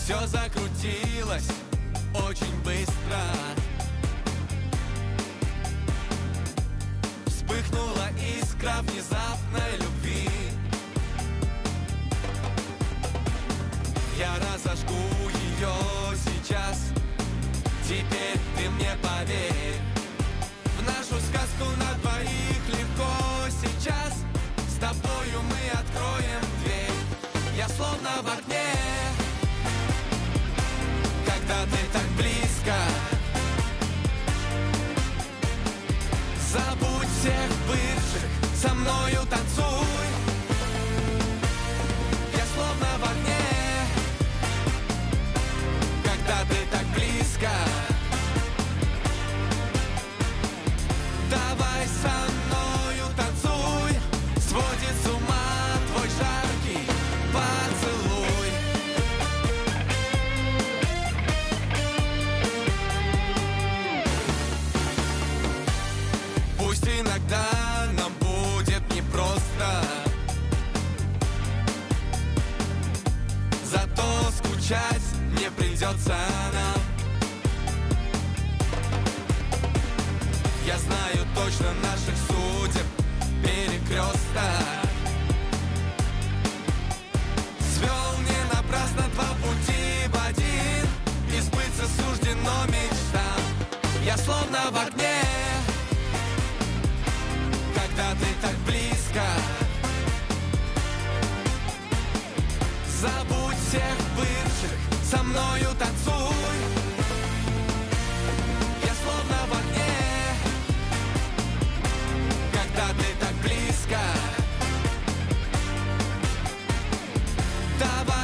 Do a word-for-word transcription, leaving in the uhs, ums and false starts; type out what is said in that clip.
Все закрутилось очень быстро. Вспыхнула искра внезапной любви. Я разожгу ее сейчас. Теперь ты мне поверь. В нашу сказку на двоих легко сейчас. С тобою мы откроем дверь. Я словно в огне, когда ты так близко. Забудь всех бывших, со мною танцуй. Я словно в огне, когда ты так близко. Давай со мною танцуй. Сводит с ума твой жаркий поцелуй. Пусть иногда нам будет непросто, зато скучать не придется нам. Я знаю точно наших судеб перекресток. Свел не напрасно два пути в один. И сбыться суждено мечтам. Я словно в огне, когда ты так близко. Забудь всех бывших, со мною танцуй. Я словно в огне, когда ты так близко. Давай